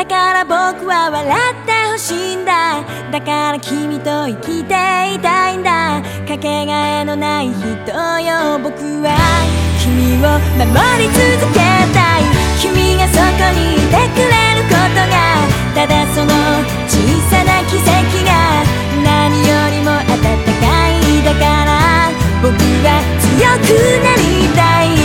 だから僕は笑ってほしいんだ。だから君と生きていたいんだ。かけがえのない人よ。僕は君を守り続けたい。君がそこにいてくれることが、ただその小さな奇跡が何よりも温かい。だから僕は強くなりたい。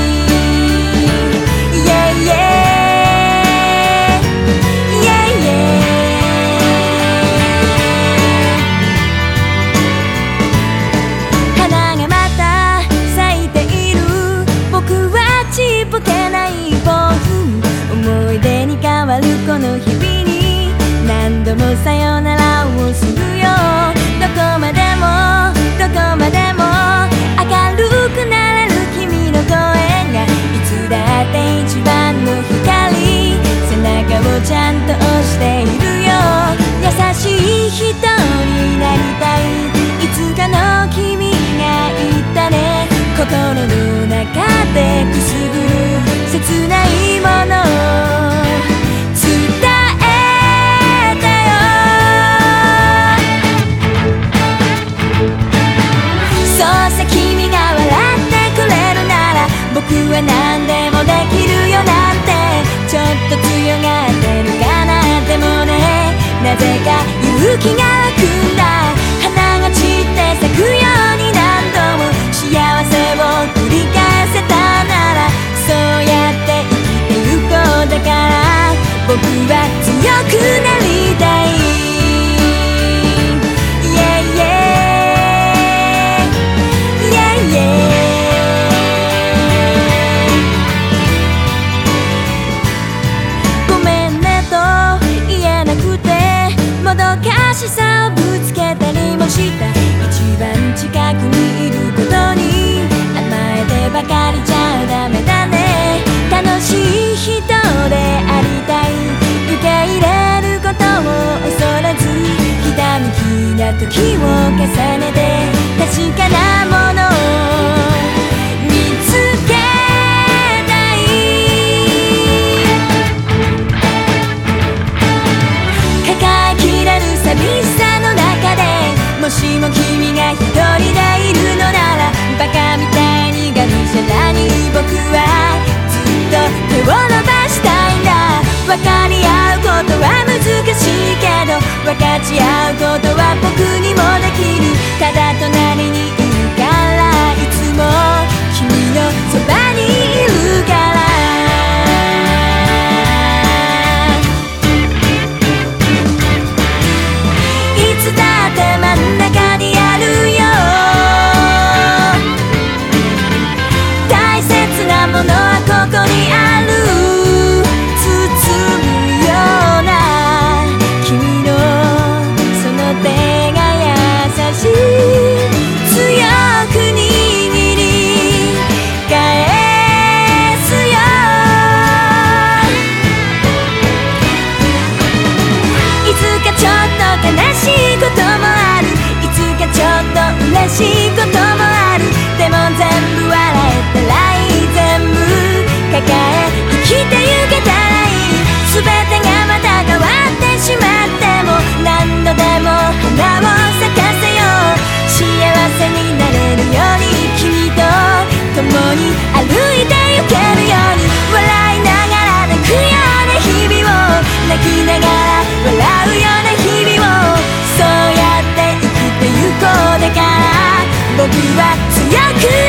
花がまた咲いている。僕はちっぽけな一歩思い出に変わるこの日々に何度もさよならをするよ。どこまでもどこまでも明るくなれる君の声がいつだって一番の光。背中をちゃんと押しているよ。優しい人になりたい。いつかの君が言ったね。心の中でくすぶる切ないものを伝えたよ。そうさ君が笑ってくれるなら僕は何でもできるよなんて。ちょっと強がってるかな。でもね、なぜか勇気が湧くんだ。花が散って咲くように何度も幸せを繰り返せたならそうやって生きてゆこう。だから僕は強くなりたい。ごめんねと言えなくてもどかしさをぶつけたりもした。一番近くにいることに甘えてばかりじゃダメだね。楽しい人でありたい。受け入れることを恐れずひたむきな時を重ねて確かなものを見つけたい。抱えきれる寂しさの中でもしも君が一人でいるのならバカみたいにがむしゃらに僕はずっと手を伸ばしたいんだ。分かり合うことは難しいけど分かち合うことは僕にもできる。ただ隣にいるからいつも君のそばにいるから。いつだって真ん中にあるよ。大切なものはここにある。包むような君のその手が優しい。強く握り返すよ。いつかちょっと悲しいこともある。いつかちょっと嬉しいこともある。でも全部笑えたらいい。全部抱え生きてゆけたらいい。全てがまた変わってしまっても何度でも花を咲かせよう。幸せになれるように君と共に歩いてゆけるように。笑いながら泣くような日々を泣きながら笑うような日々をそうやって生きてゆこう。だから僕は強く